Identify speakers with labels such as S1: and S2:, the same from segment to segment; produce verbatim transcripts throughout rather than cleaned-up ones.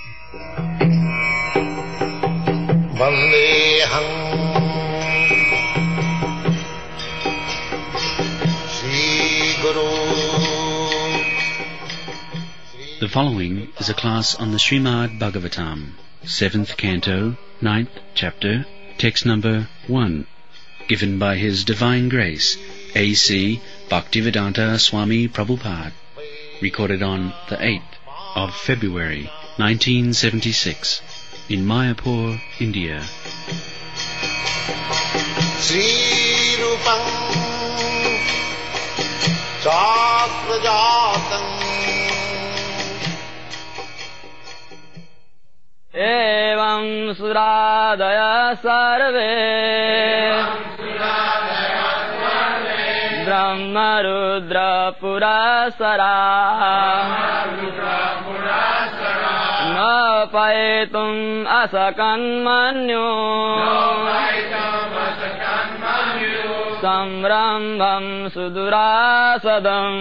S1: Vandeham Sri Guru.
S2: The following is a class on the Srimad Bhagavatam, seventh canto, ninth chapter, text number one, given by His Divine Grace, A C Bhaktivedanta Swami Prabhupada, recorded on the eighth of February, nineteen seventy-six, in Mayapur, India.
S1: Sri Rupam Chakrajatam
S3: Evam Suradaya Sarve Brahma Rudra Purasara Na Paitum Asakan Manyu Samrambham Sudurasadam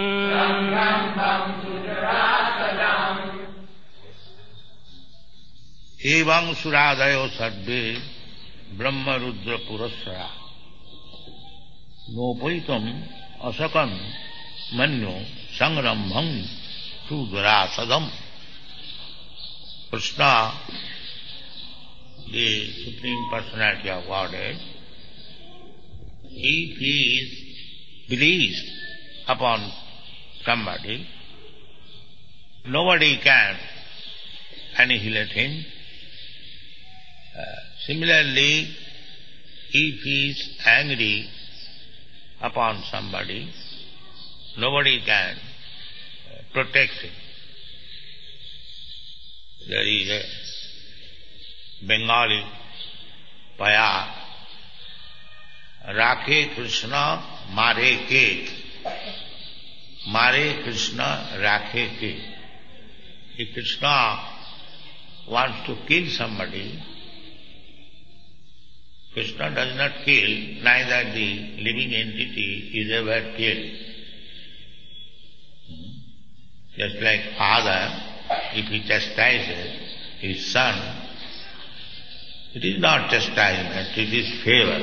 S4: Evam Suradayo Sarve Brahma Rudra Purasara Nopaitam Asakan Manyo Sangrambham Sudurasadam. Krishna, the Supreme Personality of Godhead, if he is pleased upon somebody, nobody can annihilate him. Uh, similarly, if he is angry upon somebody, nobody can uh, protect him. There is a Bengali paya, Rakhe Krishna Mare Ke, Mare Krishna Rakhe Ke. If Krishna wants to kill somebody, Krishna does not kill, neither the living entity is ever killed. Just like father, if he chastises his son, it is not chastisement, it is favor.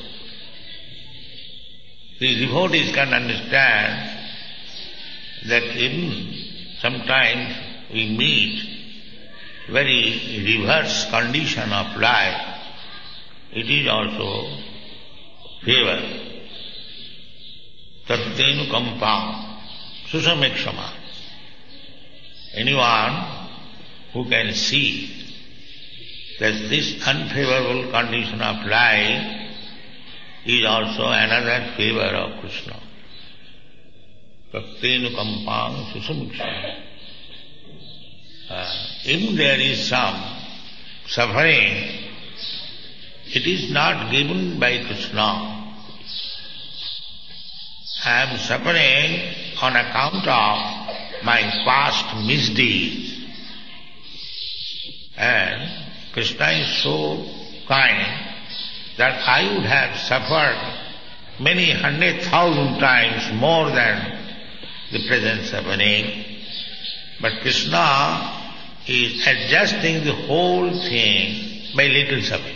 S4: The devotees can understand that even sometimes we meet very reverse condition of life, it is also favor. Tattenu kampa susamekshama. Anyone who can see that this unfavorable condition of life is also another favor of Krishna. Tattenu kampang susamekshama. Uh, if there is some suffering, it is not given by Krishna. I am suffering on account of my past misdeeds. And Krishna is so kind that I would have suffered many hundred thousand times more than the present suffering. But Krishna is adjusting the whole thing by little suffering.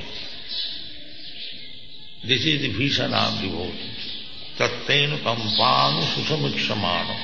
S4: This is the vision of devotees. Tattenu kampang susamiksamana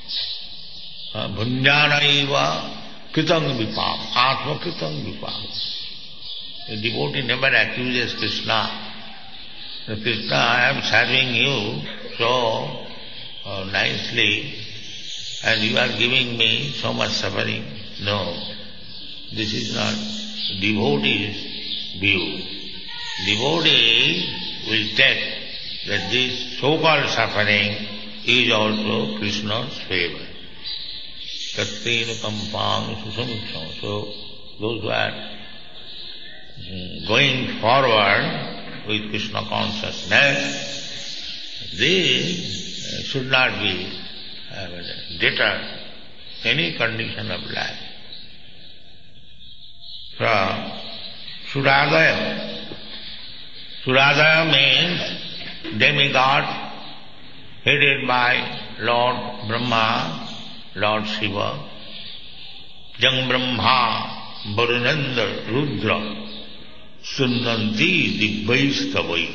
S4: bhunjana eva kritang vipam atma kritang vipam. The devotee never accuses Krishna. Krishna, I am serving you so uh, nicely and you are giving me so much suffering. No, this is not devotee's view. Devotee will take that this so-called suffering is also Krishna's favor. Tattenu kampang susamiksham. So those who are going forward with Krishna consciousness, they should not be deterred any condition of life. From Suradaya. Suradaya means demigod headed by Lord Brahma, Lord Shiva. Jang Brahma Varunendra Rudra Sunnanti Dibbaistavai.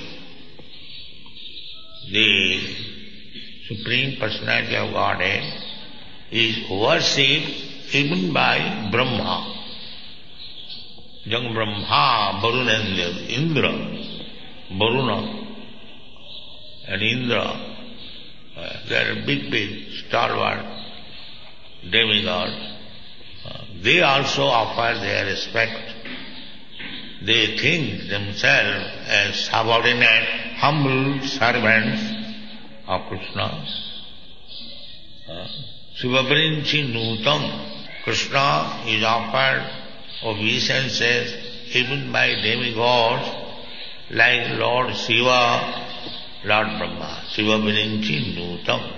S4: The Supreme Personality of Godhead is worshipped even by Brahma. Young Brahma, Varunendra, Indra, Varuna and Indra, uh, they are big, big, stalwart demigods. Uh, they also offer their respect. They think themselves as subordinate, humble servants of Krishna. Uh, Shivabrinchi Nutam, Krishna is offered obeisances even by demigods like Lord Shiva, Lord Brahma. Shivabrinchi Nutam.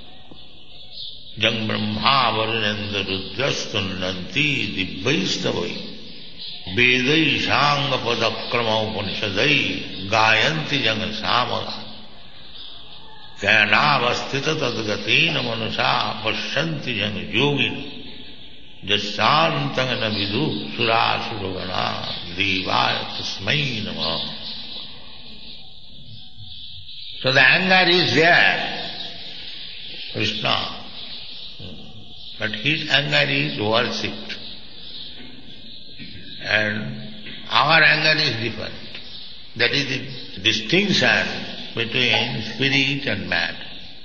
S4: Jang Brahma Varunendra Rudrastunnanti Dibbaistavai. Vedai Shanga Padakrama Upanishadai Gayanti Janga Samaga. Jnanavasthita Tadgatina Manusa Pashanti Janga Yogin. Jasantangana Vidu Surasuragana Devaya Tasmai Namah. So the anger is there, Krishna. But his anger is worshipped. And our anger is different. That is the distinction between spirit and man.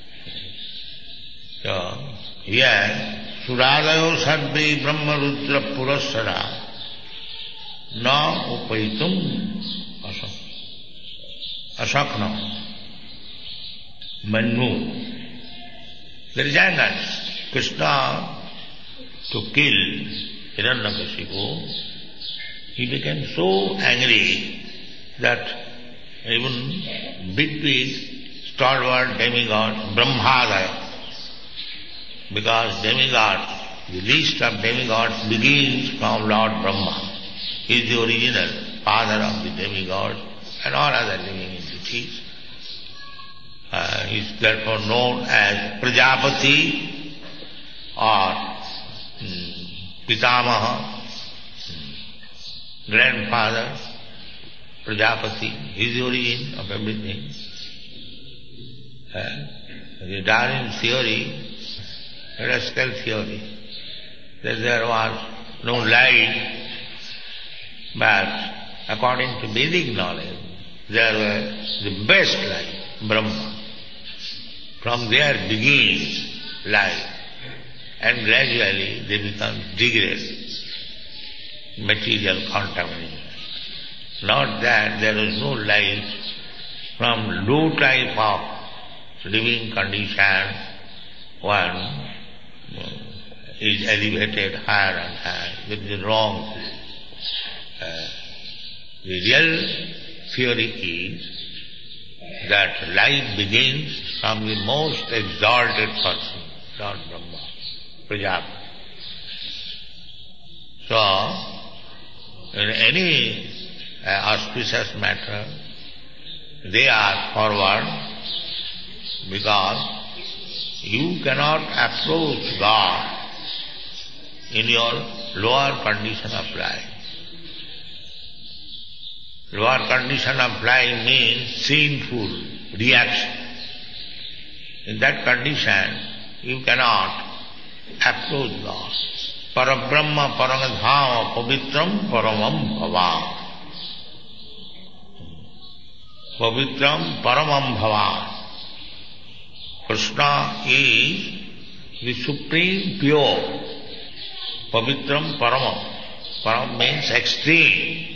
S4: So, here, Suradayo Sadvi Brahma Rudra Purasara Na Upaitum Asakna Manu. There is anger. Krishna, to kill Hiranyakashipu, he became so angry that even big, big, stalwart demigods, Brahmadaya, because demigod, the least of demigods begins from Lord Brahma. He is the original father of the demigods and all other living entities. Uh, he is therefore known as Prajapati or um, Pitamaha, um, grandfather, Prajapati. He is the origin of everything. Uh, the Darwin theory, rascal theory, that there was no light, but according to Vedic knowledge, there was the best light, Brahma. From there begins life, and gradually they become degraded, material contamination. Not that there is no life from low type of living condition, one is elevated higher and higher. This is wrong. Uh, the real theory is that life begins from the most exalted person, Lord Brahma, Prajapati. So, in any uh, auspicious matter, they are forward because you cannot approach God in your lower condition of life. Lower condition of life means sinful reaction. In that condition, you cannot approach God. Parabrahma parangadhama pavitram paramam bhava. Pavitram paramam bhava. Krishna is the supreme pure. Pavitram paramam. Param means extreme.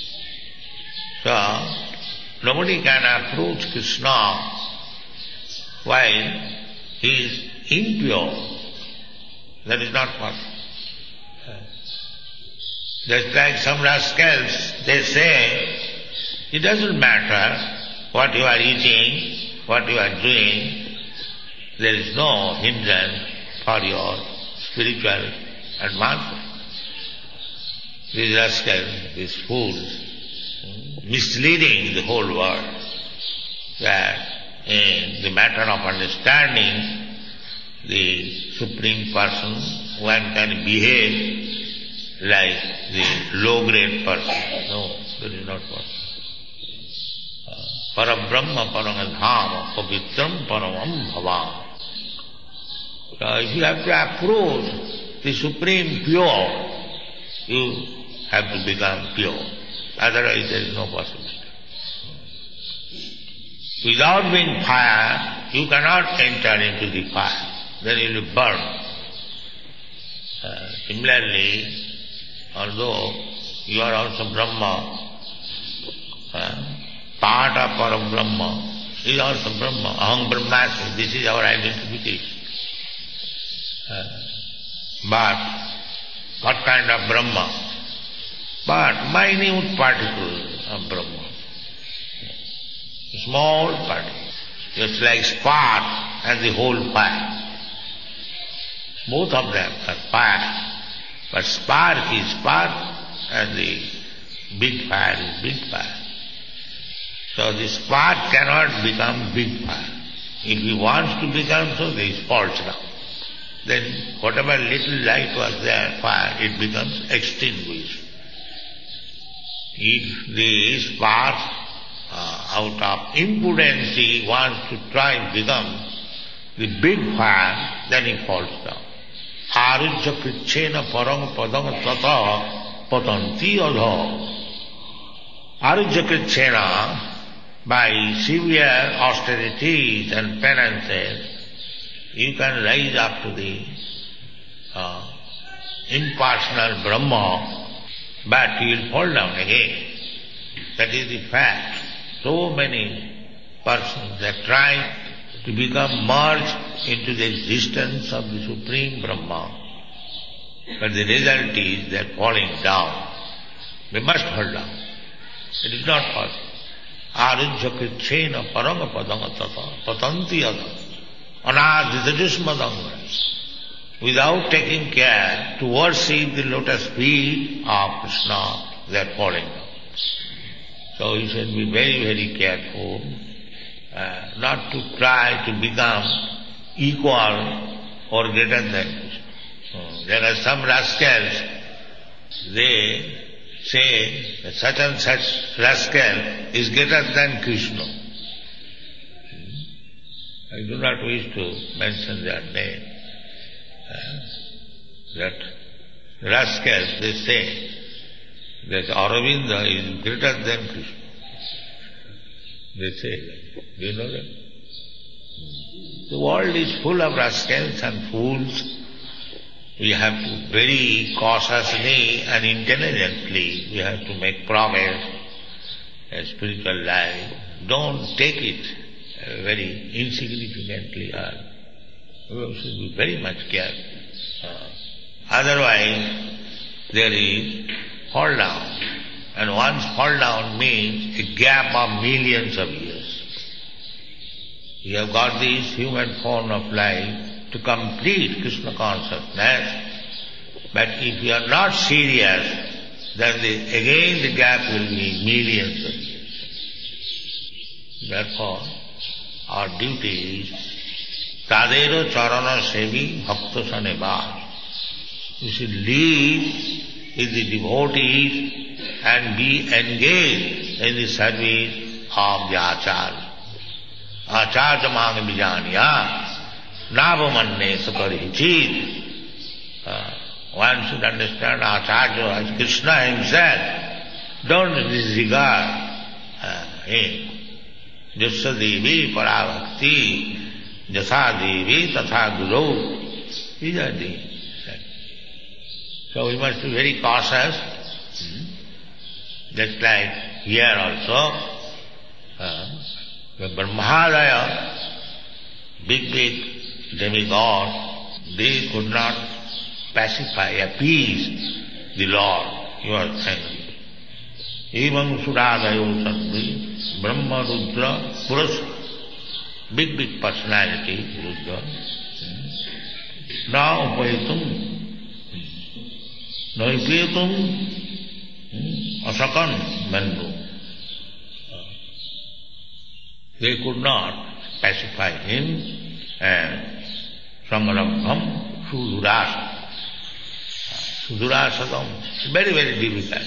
S4: So, nobody can approach Krishna while he is impure. That is not possible. Just like some rascals, they say, it doesn't matter what you are eating, what you are doing, there is no hindrance for your spiritual advancement. These rascals, these fools, misleading the whole world, that in the matter of understanding the Supreme Person, one can behave like the low-grade person. No, that is not possible. Parabrahma parangadhama pavitram paramam bhavam. So if you have to approach the Supreme Pure, you have to become pure. Otherwise there is no possibility. Without being fire, you cannot enter into the fire. Then you will burn. Uh, similarly, although you are also Brahma, uh, part of Parabrahma is also Brahma. Aham Brahmasmi, this is our identification. Uh, but what kind of Brahma? But minute particle of Brahma. Small particle, just like spark and the whole fire. Both of them are fire, but spark is spark and the big fire is big fire. So the spark cannot become big fire. If he wants to become so, this falls down. Then whatever little light was there, fire, it becomes extinguished. If the spark uh, out of impudency wants to try and become the big fire, then it falls down. Arujya krichena parang padang tata patanti adha. Arujya krichena, by severe austerities and penances, you can rise up to the uh, impersonal Brahma, but you will fall down again. That is the fact. So many persons that try to become merged into the existence of the Supreme Brahma, but the result is they are falling down. They must fall down. It is not possible. Arujya krichena paranga padanga tata patanti adha anadidajusmadanga. Without taking care to worship the lotus feet of Krishna, they are falling down. So you should be very, very careful uh, not to try to become equal or greater than Krishna. Uh, there are some rascals, they say that such and such rascal is greater than Krishna. I do not wish to mention their name. Uh, that rascals, they say that Aurobindo is greater than Krishna. They say that. Do you know that? The world is full of rascals and fools. We have to very cautiously and intelligently, we have to make progress in spiritual life. Don't take it uh, very insignificantly. Uh, we should be very much careful. Uh, otherwise, there is fall down. And once fall down means a gap of millions of years. You have got this human form of life to complete Krishna consciousness, but if you are not serious, then the, again the gap will be millions of years. Therefore, our duty is Tadero Charana Sevi Bhakta Saneva. You should live with the devotees and be engaged in the service of the Acharya. Acharya Mang Vijaniya. Navamanne Sakarichid. One should understand Acharya as Krishna himself. Don't disregard uh, him. Jasya Devi Parabhakti, Jasa Devi Tatha Guru. These are the. So we must be very cautious. Just like here also, uh, the Brahmadaya, big, big demigod, they could not pacify, appease the Lord. You are saying, Evam Sudadayo Sadvi, Brahma Rudra Puras, big, big personality, Rudra. Now Upayatum, Noipayatum, Asakan Mandu. They could not pacify him, and Sangarabham Suduras. Sudurasadam, very, very difficult.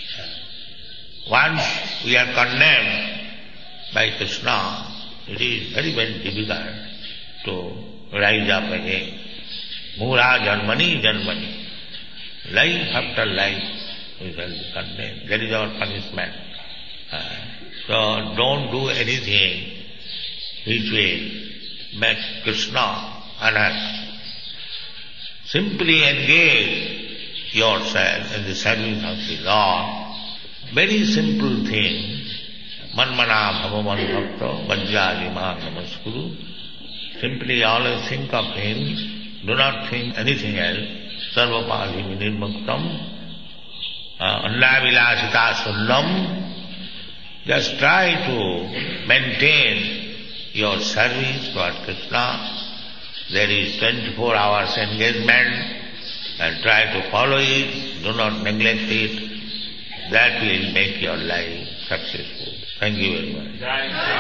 S4: Once we are condemned by Krishna, it is very, very difficult to rise up again. Mura janmani janmani. Life after life we shall be condemned. That is our punishment. Uh, so don't do anything which will make Krishna unhappy. Simply engage yourself in the service of the Lord. Very simple thing. Manmana bhavaman bhakta vajjalima namaskuru. Simply always think of Him. Do not think anything else. Sarvapali nirmuktam. Anna vilasita sunnam. Just try to maintain your service toward Krishna. There is twenty-four hours engagement and try to follow it. Do not neglect it. That will make your life successful. Thank you very much.